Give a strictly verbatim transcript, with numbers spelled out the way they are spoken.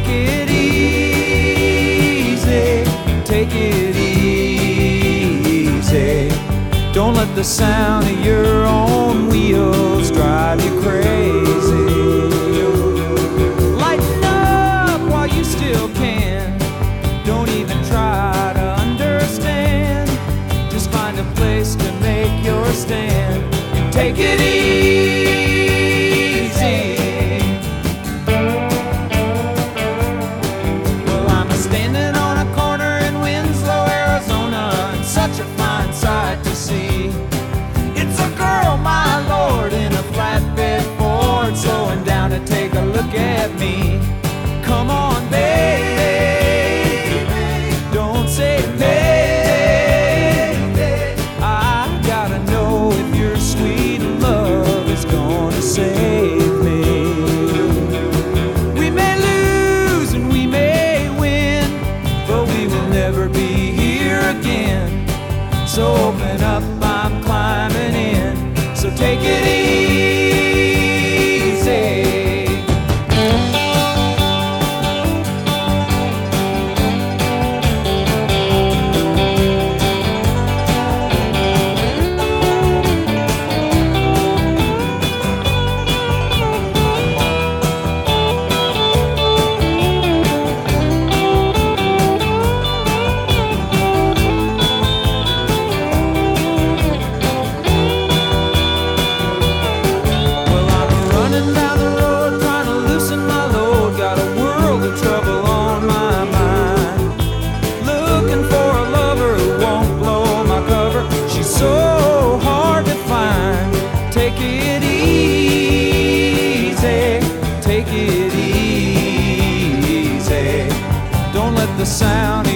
Take it easy, take it easy. Don't let the sound of your own wheels drive you crazy. Lighten up while you still can. Don't even try to understand. Just find a place to make your stand and take it easy. Well, I'm a standing on a corner in Winslow, Arizona, and such a fine sight to see. It's a girl, my lord, in a flatbed Ford, slowing down to take a look at me. Come on, baby, don't say baby. I gotta know if your sweet love is gonna save me. We may lose and we may win, but we will never be here again. So open up, I'm climbing in. So take it easy. So hard to find. Take it easy, take it easy. Don't let the sound